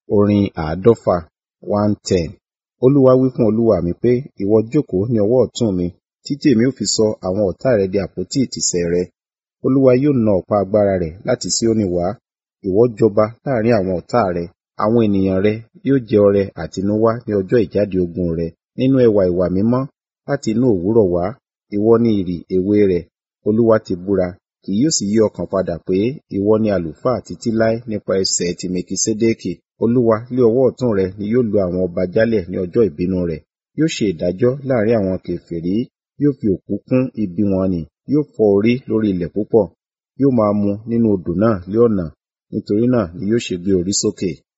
Orin àádọ́fà 110. Olúwa wí fún Olúwa mi pé, ìwọ jókòó ní ọwọ́ ọ̀tún mi, títí èmi ó fi sọ àwọn ọ̀tá rẹ di àpótí ìtìsẹ̀ rẹ. Olúwa yóò na ọ̀pá agbára rẹ̀ láti Síónì wá. Ìwọ jọba láàrin àwọn ọ̀tá rẹ. Àwọn ènìyàn rẹ yóò jẹ ọrẹ àtinúwá ní ọjọ́ ìjáde ogun rẹ. Nínú ẹwà ìwà mímọ́ láti inú òwúrọ̀ wá, ìwọ ni ìrì èwe rẹ̀. Olúwa ti búra, kì yóò sì yí ọkàn padà pé ìwọ ni àlùfáà títí láé nípa ẹsẹ̀ ti Mekisedeki. Olúwa lé ọwọ́ ọ̀tún rẹ̀ ni yóò lu àwọn ọba jálẹ̀ ní ọjọ́ ìbínú rẹ̀. Yóò ṣe ìdájọ́ láàrin àwọn kèfèrí, yóò fi òkú kún ibi wọn nì, yóò fọ́ orí lórí ilẹ̀ púpọ̀, yóò máa mu nínú odò náà lé ọ̀nà, nítorí náà ni yóò ṣe gbé orí sókè.